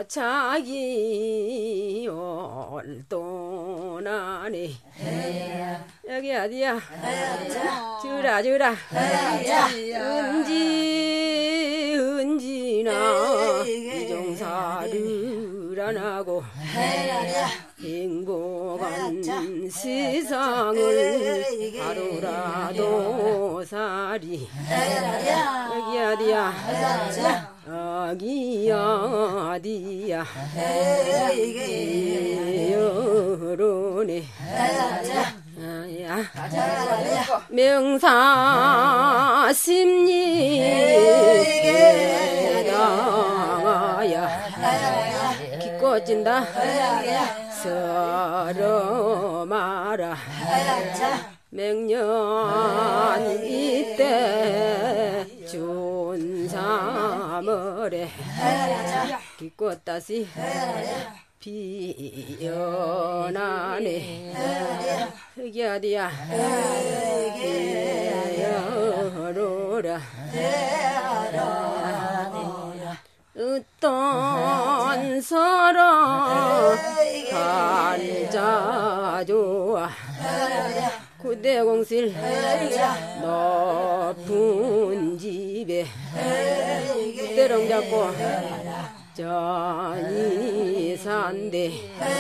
자기 올도나네 여기 어디야 주라 은지나 이종사를 안 하고 행복한 세상을 하루라도 살이 여기 어디야 아기야 어디야 여론에 명사 심리 당하야 기꺼진다 서러 마라 맹년 이때 준삼월에 기껏다시 비연하네 흙이 어디야 여로라 어떤 서로 갈자 좋아 구대공실 높은 집에 때롱 잡고 전이 산대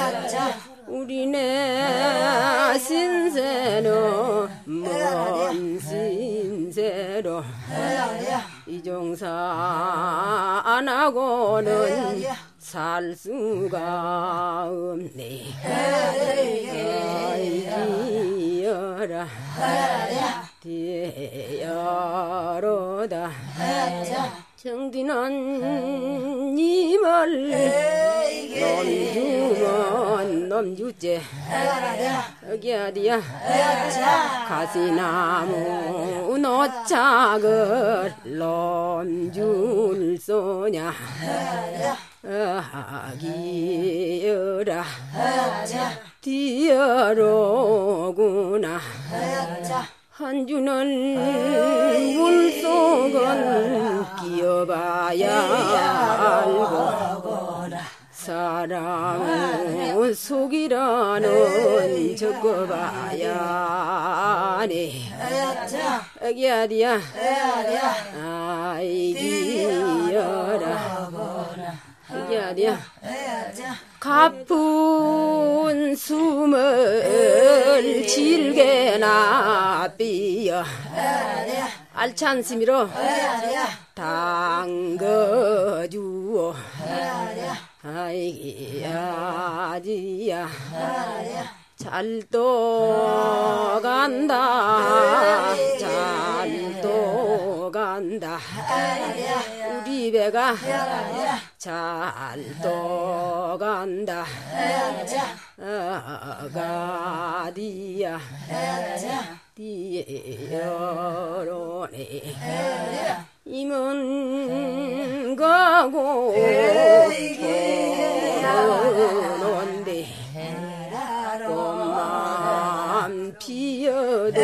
우리네 신세로 먼 신세로 이종사 안 하고는 살 수가 없네 아이기여라 대여로다 정진한 님을 넘주면 넘주제 여기 어디야 가시나무 노짝을 넘줄 소냐 아기여라 디어로구나 한 주는 물속은 끼어봐야 알고 사람 속이라는 적어봐야 네 여기 어디야 아이기여라 여기 어디야 가쁜 숨을 질게나 삐어 알찬 스미로 담궈주어 아이야지야 잘도 간다 잘도 간다 우리 배가 잘도 간다 아가디야 디여로네 임은 가고 보는데 꽃만 피어도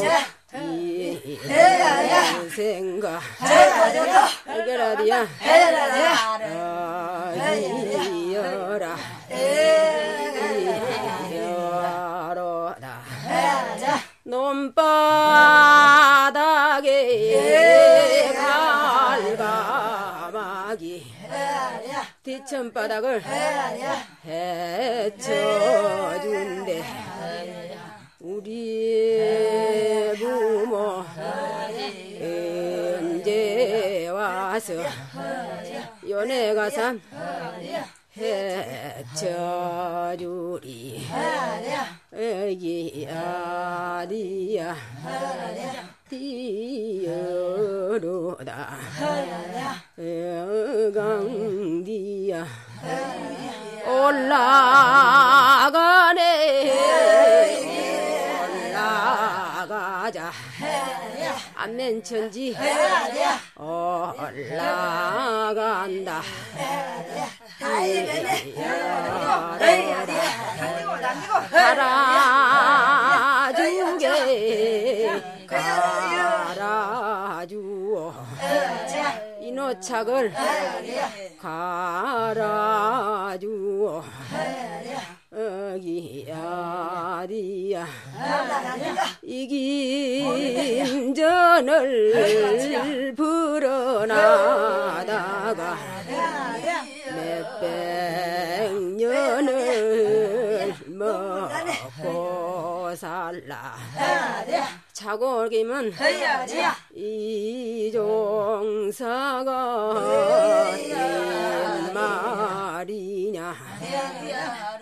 생각 해결하디야 이여라 이여로다 논바닥에 갈가마기 뒤천바닥을 헤쳐준대 우리 부모 언제 와서 연애가산 헤쳐주리 애기야 니야 디여로다 강디야 올라가네 올라가자 안면천지 올라간다 갈아주게 갈아주어 이노 토착을 갈아주어 어기야리야 이긴 전을 불어나다가 몇백 년을 먹고 살라 자골기면 이종사가 이 말이냐